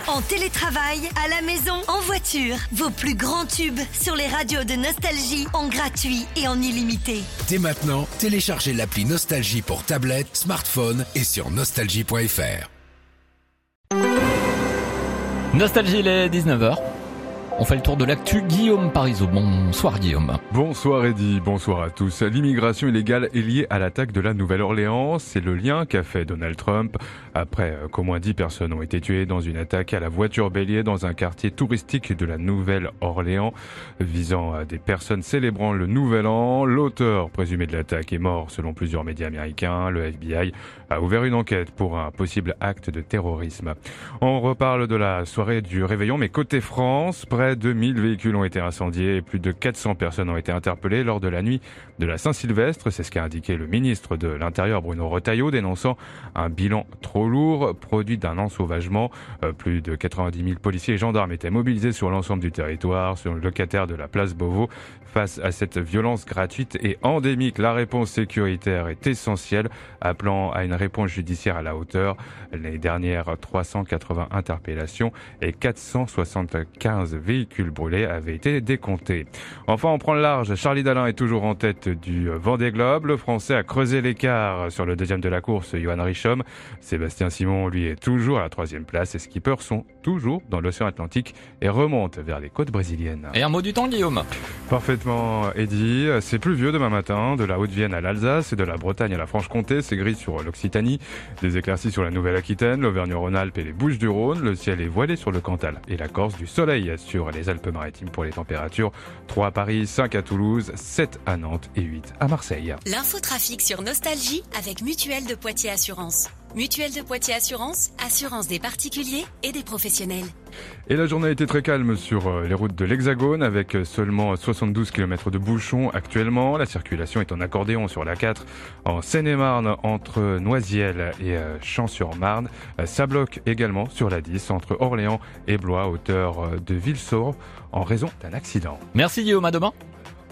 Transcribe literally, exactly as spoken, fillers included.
En télétravail, à la maison, en voiture. Vos plus grands tubes sur les radios de Nostalgie en gratuit et en illimité. Dès maintenant, téléchargez l'appli Nostalgie pour tablette, smartphone et sur nostalgie point f r. Nostalgie, il est dix-neuf heures. On fait le tour de l'actu. Guillaume Parisot. Bonsoir Guillaume. Bonsoir Eddy, bonsoir à tous. L'immigration illégale est liée à l'attaque de la Nouvelle-Orléans. C'est le lien qu'a fait Donald Trump après qu'au moins dix personnes ont été tuées dans une attaque à la voiture bélier dans un quartier touristique de la Nouvelle-Orléans visant à des personnes célébrant le Nouvel An. L'auteur présumé de l'attaque est mort selon plusieurs médias américains. Le F B I a ouvert une enquête pour un possible acte de terrorisme. On reparle de la soirée du réveillon, mais côté France, près de mille véhicules ont été incendiés et plus de quatre cents personnes ont été interpellées lors de la nuit de la Saint-Sylvestre. C'est ce qu'a indiqué le ministre de l'Intérieur Bruno Retailleau, dénonçant un bilan trop lourd, produit d'un ensauvagement. Euh, plus de quatre-vingt-dix mille policiers et gendarmes étaient mobilisés sur l'ensemble du territoire, sur le locataire de la place Beauvau. Face à cette violence gratuite et endémique, la réponse sécuritaire est essentielle, appelant à une réponse judiciaire à la hauteur. L'année dernière, trois cent quatre-vingts interpellations et quatre cent soixante-quinze véhicules brûlés avaient été décomptés. Enfin, on prend le large. Charlie Dalin est toujours en tête du Vendée Globe. Le Français a creusé l'écart sur le deuxième de la course, Johan Richomme. Sébastien Simon, lui, est toujours à la troisième place. Les skippers sont toujours dans l'océan Atlantique et remontent vers les côtes brésiliennes. Et un mot du temps, Guillaume. Parfaitement, Eddy. C'est pluvieux demain matin, de la Haute-Vienne à l'Alsace et de la Bretagne à la Franche-Comté. C'est gris sur l'Occitanie. Des éclaircies sur la Nouvelle-Aquitaine, l'Auvergne-Rhône-Alpes et les Bouches-du-Rhône. Le ciel est voilé sur le Cantal et la Corse. Du soleil sur les Alpes-Maritimes pour les températures. trois à Paris, cinq à Toulouse, sept à Nantes et huit à Marseille. L'infotrafic sur Nostalgie avec Mutuelle de Poitiers Assurance. Mutuelle de Poitiers Assurance, assurance des particuliers et des professionnels. Et la journée a été très calme sur les routes de l'Hexagone avec seulement soixante-douze kilomètres de bouchons actuellement. La circulation est en accordéon sur l'A quatre en Seine-et-Marne entre Noisiel et Champs-sur-Marne. Ça bloque également sur l'A dix entre Orléans et Blois, hauteur de Villesaur en raison d'un accident. Merci Guillaume, à demain.